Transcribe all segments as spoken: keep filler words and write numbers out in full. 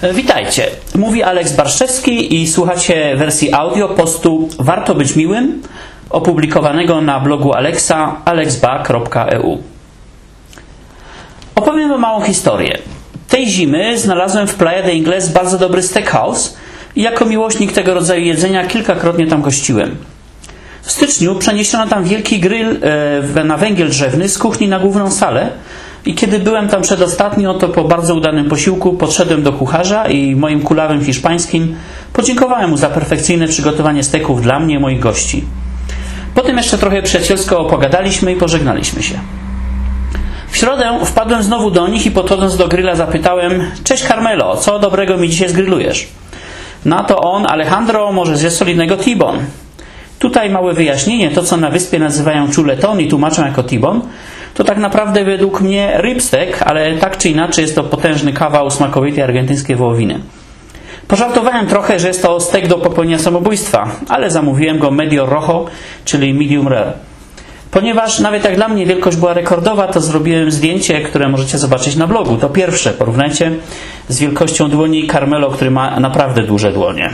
Witajcie, mówi Aleks Barszczewski i słuchacie wersji audio postu Warto być miłym, opublikowanego na blogu Aleksa aleksba kropka e u. Opowiem wam małą historię. Tej zimy znalazłem w Playa de Ingles bardzo dobry steakhouse i jako miłośnik tego rodzaju jedzenia kilkakrotnie tam gościłem. W styczniu przeniesiono tam wielki grill e, na węgiel drzewny z kuchni na główną salę i kiedy byłem tam przedostatnio, to po bardzo udanym posiłku podszedłem do kucharza i moim kulawym hiszpańskim podziękowałem mu za perfekcyjne przygotowanie steków dla mnie i moich gości. Potem jeszcze trochę przyjacielsko pogadaliśmy i pożegnaliśmy się. W środę wpadłem znowu do nich i podchodząc do grilla zapytałem: cześć Carmelo, co dobrego mi dzisiaj zgrillujesz? Na to on: Alejandro, może zjesz solidnego T-bone. Tutaj małe wyjaśnienie, to co na wyspie nazywają chuletón i tłumaczą jako T-bone, to tak naprawdę według mnie ribsteak, ale tak czy inaczej jest to potężny kawał smakowitej argentyńskiej wołowiny. Pożartowałem trochę, że jest to steak do popełnienia samobójstwa, ale zamówiłem go medio rojo, czyli medium rare. Ponieważ nawet jak dla mnie wielkość była rekordowa, to zrobiłem zdjęcie, które możecie zobaczyć na blogu. To pierwsze, porównajcie z wielkością dłoni Carmelo, który ma naprawdę duże dłonie.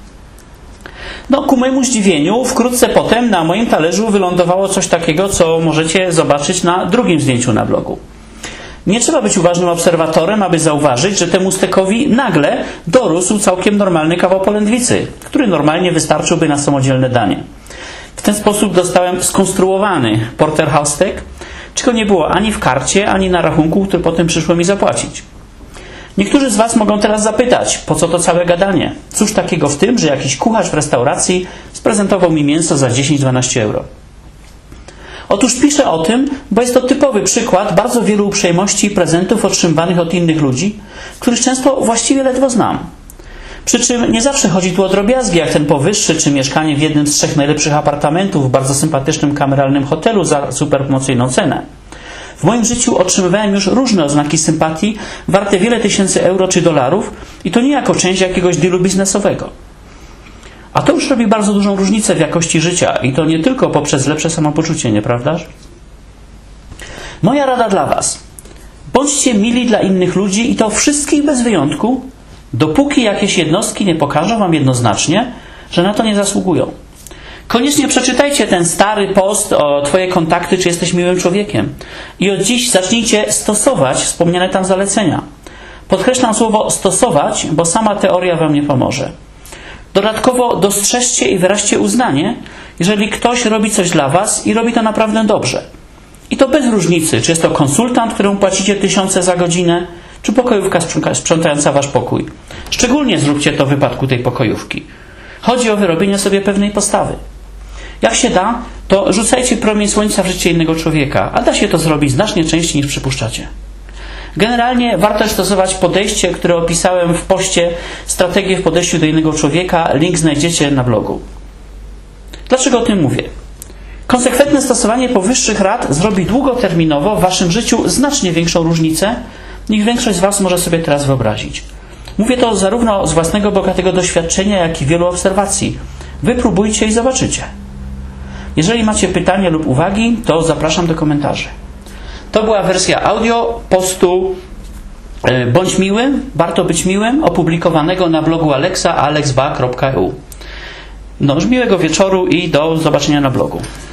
No, ku mojemu zdziwieniu, wkrótce potem na moim talerzu wylądowało coś takiego, co możecie zobaczyć na drugim zdjęciu na blogu. Nie trzeba być uważnym obserwatorem, aby zauważyć, że temu stekowi nagle dorósł całkiem normalny kawał polędwicy, który normalnie wystarczyłby na samodzielne danie. W ten sposób dostałem skonstruowany porterhouse steak, czego nie było ani w karcie, ani na rachunku, który potem przyszło mi zapłacić. Niektórzy z was mogą teraz zapytać, po co to całe gadanie? Cóż takiego w tym, że jakiś kucharz w restauracji sprezentował mi mięso za dziesięć do dwunastu euro? Otóż piszę o tym, bo jest to typowy przykład bardzo wielu uprzejmości i prezentów otrzymywanych od innych ludzi, których często właściwie ledwo znam. Przy czym nie zawsze chodzi tu o drobiazgi, jak ten powyższy, czy mieszkanie w jednym z trzech najlepszych apartamentów w bardzo sympatycznym kameralnym hotelu za super promocyjną cenę. W moim życiu otrzymywałem już różne oznaki sympatii, warte wiele tysięcy euro czy dolarów i to nie jako część jakiegoś dealu biznesowego. A to już robi bardzo dużą różnicę w jakości życia i to nie tylko poprzez lepsze samopoczucie, nieprawdaż? Moja rada dla was. Bądźcie mili dla innych ludzi i to wszystkich bez wyjątku, dopóki jakieś jednostki nie pokażą wam jednoznacznie, że na to nie zasługują. Koniecznie przeczytajcie ten stary post o Twoje kontakty, czy jesteś miłym człowiekiem. I od dziś zacznijcie stosować wspomniane tam zalecenia. Podkreślam słowo stosować, bo sama teoria wam nie pomoże. Dodatkowo dostrzeżcie i wyraźcie uznanie, jeżeli ktoś robi coś dla was i robi to naprawdę dobrze. I to bez różnicy, czy jest to konsultant, któremu płacicie tysiące za godzinę, czy pokojówka sprzątająca wasz pokój. Szczególnie zróbcie to w wypadku tej pokojówki. Chodzi o wyrobienie sobie pewnej postawy. Jak się da, to rzucajcie promień słońca w życie innego człowieka, a da się to zrobić znacznie częściej niż przypuszczacie. Generalnie warto stosować podejście, które opisałem w poście Strategie w podejściu do innego człowieka. Link znajdziecie na blogu. Dlaczego o tym mówię? Konsekwentne stosowanie powyższych rad zrobi długoterminowo w waszym życiu znacznie większą różnicę, niż większość z was może sobie teraz wyobrazić. Mówię to zarówno z własnego bogatego doświadczenia, jak i wielu obserwacji. Wypróbujcie i zobaczycie. Jeżeli macie pytania lub uwagi, to zapraszam do komentarzy. To była wersja audio postu Bądź miłym, warto być miłym, opublikowanego na blogu Aleksa aleksba kropka e u. No już miłego wieczoru i do zobaczenia na blogu.